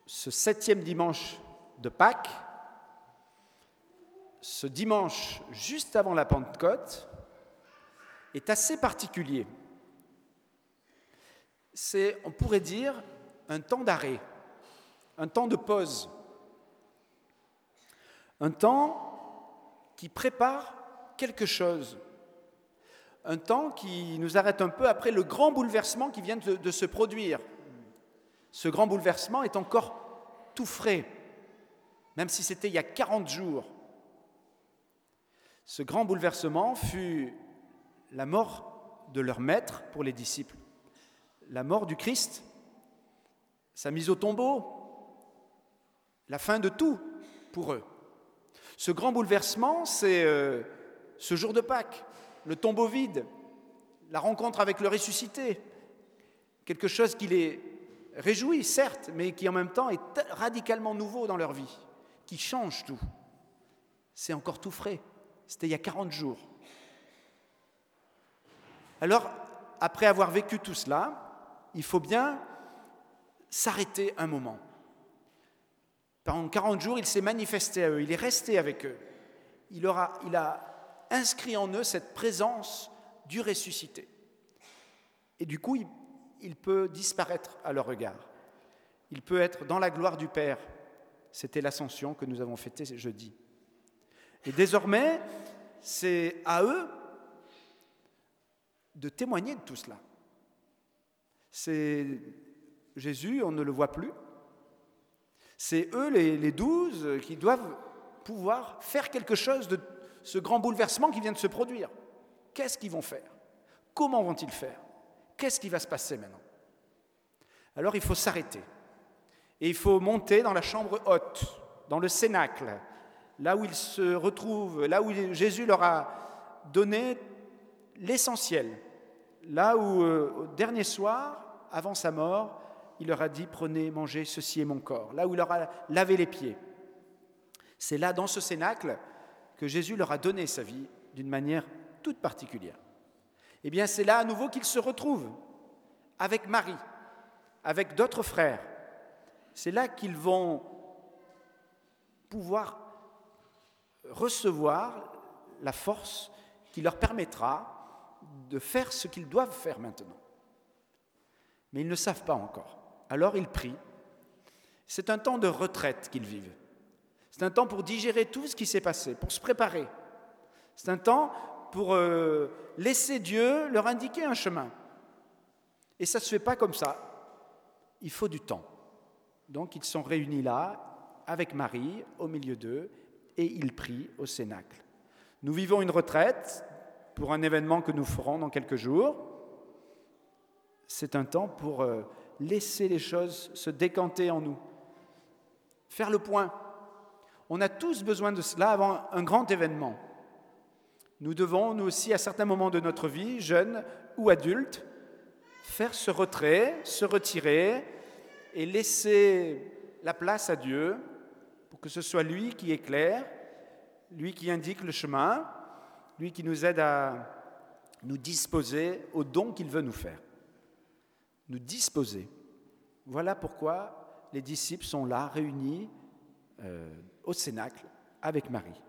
ce 7e dimanche de Pâques, ce dimanche juste avant la Pentecôte, est assez particulier. C'est, on pourrait dire, un temps d'arrêt, un temps de pause, un temps qui prépare quelque chose, un temps qui nous arrête un peu après le grand bouleversement qui vient de se produire. Ce grand bouleversement est encore tout frais, même si c'était il y a 40 jours. Ce grand bouleversement fut la mort de leur maître pour les disciples, la mort du Christ, sa mise au tombeau, la fin de tout pour eux. Ce grand bouleversement, c'est ce jour de Pâques, le tombeau vide, la rencontre avec le ressuscité, quelque chose qui les réjouit, certes, mais qui en même temps est radicalement nouveau dans leur vie, qui change tout. C'est encore tout frais, c'était il y a 40 jours. Alors, après avoir vécu tout cela, il faut bien s'arrêter un moment. Pendant 40 jours, il s'est manifesté à eux, il est resté avec eux. Il a inscrit en eux cette présence du ressuscité. Et du coup, il peut disparaître à leur regard. Il peut être dans la gloire du Père. C'était l'ascension que nous avons fêtée jeudi. Et désormais, c'est à eux de témoigner de tout cela. C'est Jésus, on ne le voit plus. C'est eux, les 12, qui doivent pouvoir faire quelque chose de ce grand bouleversement qui vient de se produire. Qu'est-ce qu'ils vont faire? Comment vont-ils faire? Qu'est-ce qui va se passer maintenant? Alors il faut s'arrêter. Et il faut monter dans la chambre haute, dans le cénacle, là où ils se retrouvent, là où Jésus leur a donné l'essentiel. Là où, au dernier soir, avant sa mort, il leur a dit « Prenez, mangez, ceci est mon corps ». Là où il leur a lavé les pieds. C'est là, dans ce cénacle, que Jésus leur a donné sa vie d'une manière toute particulière. Eh bien, c'est là à nouveau qu'ils se retrouvent avec Marie, avec d'autres frères. C'est là qu'ils vont pouvoir recevoir la force qui leur permettra de faire ce qu'ils doivent faire maintenant. Mais ils ne savent pas encore. Alors ils prient. C'est un temps de retraite qu'ils vivent. C'est un temps pour digérer tout ce qui s'est passé, pour se préparer. C'est un temps pour laisser Dieu leur indiquer un chemin. Et ça ne se fait pas comme ça. Il faut du temps. Donc ils sont réunis là, avec Marie, au milieu d'eux, et ils prient au cénacle. Nous vivons une retraite pour un événement que nous ferons dans quelques jours. C'est un temps pour laisser les choses se décanter en nous, faire le point. On a tous besoin de cela avant un grand événement. Nous devons, nous aussi, à certains moments de notre vie, jeunes ou adultes, faire ce retrait, se retirer et laisser la place à Dieu pour que ce soit lui qui éclaire, lui qui indique le chemin, lui qui nous aide à nous disposer au don qu'il veut nous faire. Nous disposer. Voilà pourquoi les disciples sont là, réunis au cénacle avec Marie.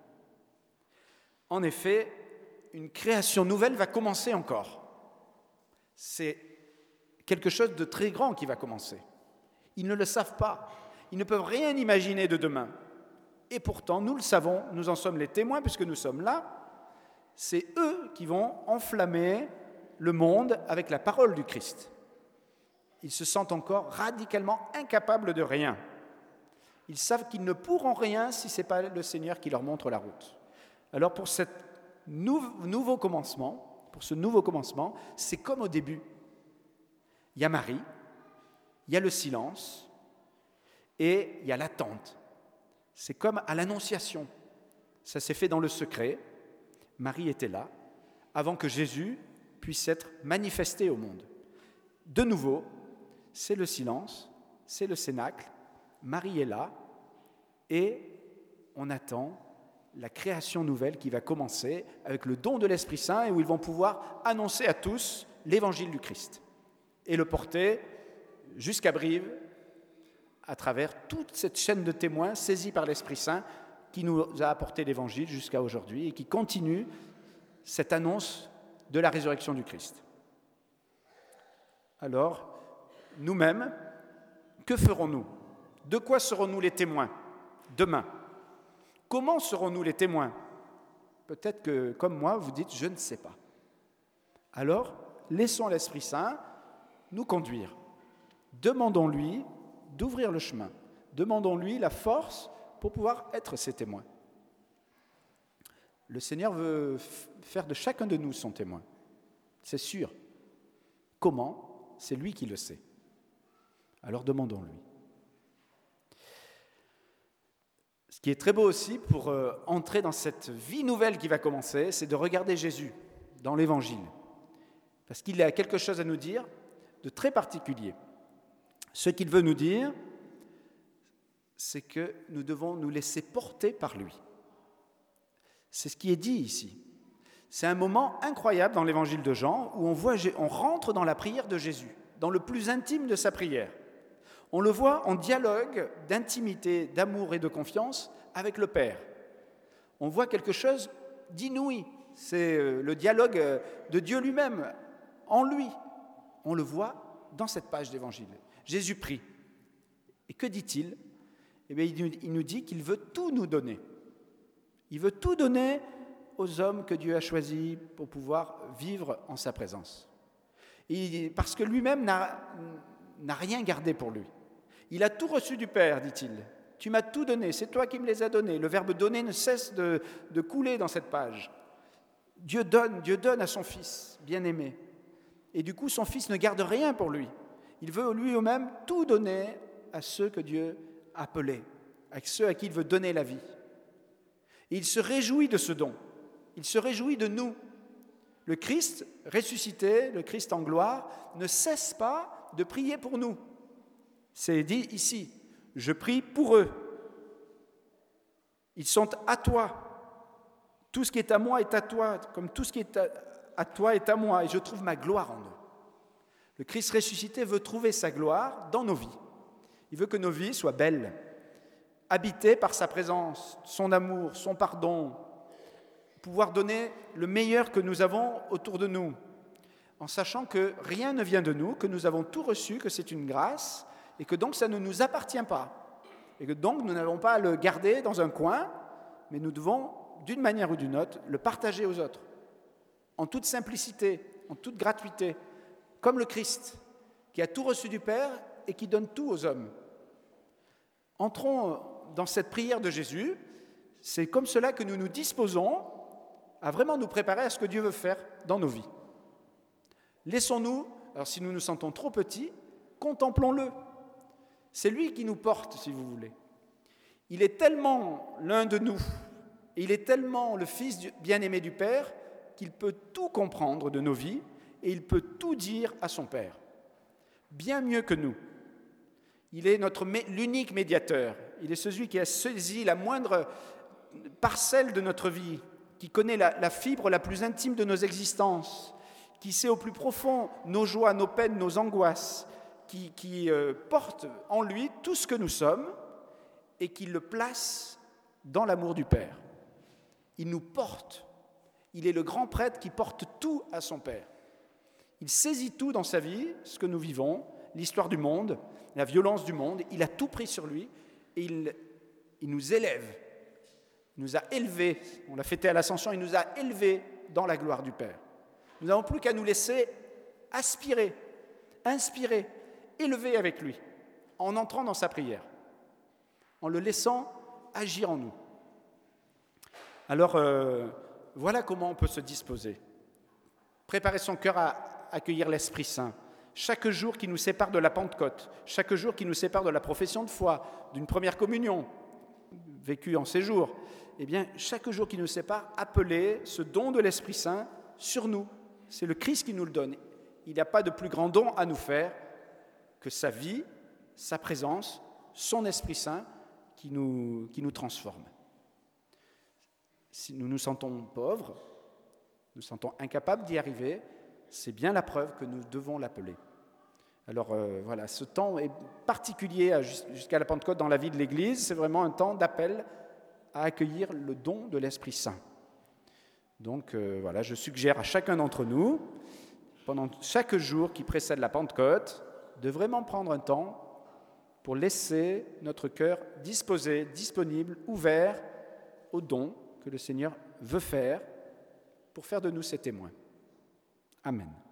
En effet, une création nouvelle va commencer encore. C'est quelque chose de très grand qui va commencer. Ils ne le savent pas. Ils ne peuvent rien imaginer de demain. Et pourtant, nous le savons, nous en sommes les témoins puisque nous sommes là. C'est eux qui vont enflammer le monde avec la parole du Christ. Ils se sentent encore radicalement incapables de rien. Ils savent qu'ils ne pourront rien si ce n'est pas le Seigneur qui leur montre la route. Alors pour ce nouveau commencement, c'est comme au début. Il y a Marie, il y a le silence et il y a l'attente. C'est comme à l'Annonciation. Ça s'est fait dans le secret. Marie était là avant que Jésus puisse être manifesté au monde. De nouveau, c'est le silence, c'est le cénacle, Marie est là et on attend la création nouvelle qui va commencer avec le don de l'Esprit Saint et où ils vont pouvoir annoncer à tous l'évangile du Christ et le porter jusqu'à Brive, à travers toute cette chaîne de témoins saisis par l'Esprit Saint qui nous a apporté l'Évangile jusqu'à aujourd'hui et qui continue cette annonce de la résurrection du Christ. Alors, nous-mêmes, que ferons-nous? De quoi serons-nous les témoins demain? Comment serons-nous les témoins? Peut-être que, comme moi, vous dites « je ne sais pas ». Alors, laissons l'Esprit Saint nous conduire. Demandons-lui d'ouvrir le chemin. Demandons-lui la force pour pouvoir être ses témoins. Le Seigneur veut faire de chacun de nous son témoin. C'est sûr. Comment? C'est lui qui le sait. Alors demandons-lui. Ce qui est très beau aussi pour entrer dans cette vie nouvelle qui va commencer, c'est de regarder Jésus dans l'Évangile. Parce qu'il a quelque chose à nous dire de très particulier. Ce qu'il veut nous dire, c'est que nous devons nous laisser porter par lui. C'est ce qui est dit ici. C'est un moment incroyable dans l'Évangile de Jean où on rentre dans la prière de Jésus, dans le plus intime de sa prière. On le voit en dialogue d'intimité, d'amour et de confiance avec le Père. On voit quelque chose d'inouï. C'est le dialogue de Dieu lui-même, en lui. On le voit dans cette page d'Évangile. Jésus prie. Et que dit-il? Eh bien, il nous dit qu'il veut tout nous donner. Il veut tout donner aux hommes que Dieu a choisis pour pouvoir vivre en sa présence. Parce que lui-même n'a rien gardé pour lui. Il a tout reçu du Père, dit-il. Tu m'as tout donné, c'est toi qui me les as donnés. Le verbe donner ne cesse de couler dans cette page. Dieu donne à son Fils bien-aimé. Et du coup, son Fils ne garde rien pour lui. Il veut lui-même tout donner à ceux que Dieu a appelés, à ceux à qui il veut donner la vie. Et il se réjouit de ce don. Il se réjouit de nous. Le Christ ressuscité, le Christ en gloire, ne cesse pas de prier pour nous. C'est dit ici, je prie pour eux. Ils sont à toi. Tout ce qui est à moi est à toi, comme tout ce qui est à toi est à moi, et je trouve ma gloire en eux. Le Christ ressuscité veut trouver sa gloire dans nos vies. Il veut que nos vies soient belles, habitées par sa présence, son amour, son pardon, pouvoir donner le meilleur que nous avons autour de nous, en sachant que rien ne vient de nous, que nous avons tout reçu, que c'est une grâce, et que donc ça ne nous appartient pas, et que donc nous n'avons pas à le garder dans un coin, mais nous devons, d'une manière ou d'une autre, le partager aux autres, en toute simplicité, en toute gratuité, comme le Christ, qui a tout reçu du Père et qui donne tout aux hommes. Entrons dans cette prière de Jésus, c'est comme cela que nous nous disposons à vraiment nous préparer à ce que Dieu veut faire dans nos vies. Laissons-nous, alors si nous nous sentons trop petits, contemplons-le. C'est lui qui nous porte, si vous voulez. Il est tellement l'un de nous, et il est tellement le Fils bien-aimé du Père, qu'il peut tout comprendre de nos vies, et il peut tout dire à son Père. Bien mieux que nous. Il est l'unique médiateur. Il est celui qui a saisi la moindre parcelle de notre vie, qui connaît la fibre la plus intime de nos existences, qui sait au plus profond nos joies, nos peines, nos angoisses, qui porte en lui tout ce que nous sommes et qui le place dans l'amour du Père. Il nous porte. Il est le grand prêtre qui porte tout à son Père. Il saisit tout dans sa vie, ce que nous vivons, l'histoire du monde, la violence du monde. Il a tout pris sur lui et il nous élève. Il nous a élevés. On l'a fêté à l'Ascension, il nous a élevés dans la gloire du Père. Nous n'avons plus qu'à nous laisser aspirer, inspirer, élever avec lui, en entrant dans sa prière, en le laissant agir en nous. Alors, voilà comment on peut se disposer. Préparer son cœur à accueillir l'Esprit Saint. Chaque jour qui nous sépare de la Pentecôte, chaque jour qui nous sépare de la profession de foi, d'une première communion vécue en ces jours, eh bien, chaque jour qui nous sépare, appeler ce don de l'Esprit Saint sur nous. C'est le Christ qui nous le donne. Il n'y a pas de plus grand don à nous faire que sa vie, sa présence, son Esprit Saint qui nous transforme. Si nous nous sentons pauvres, nous sentons incapables d'y arriver, c'est bien la preuve que nous devons l'appeler. Alors voilà, ce temps est particulier jusqu'à la Pentecôte dans la vie de l'Église. C'est vraiment un temps d'appel à accueillir le don de l'Esprit Saint. Donc voilà, je suggère à chacun d'entre nous, pendant chaque jour qui précède la Pentecôte, de vraiment prendre un temps pour laisser notre cœur disposé, disponible, ouvert aux dons que le Seigneur veut faire pour faire de nous ses témoins. Amen.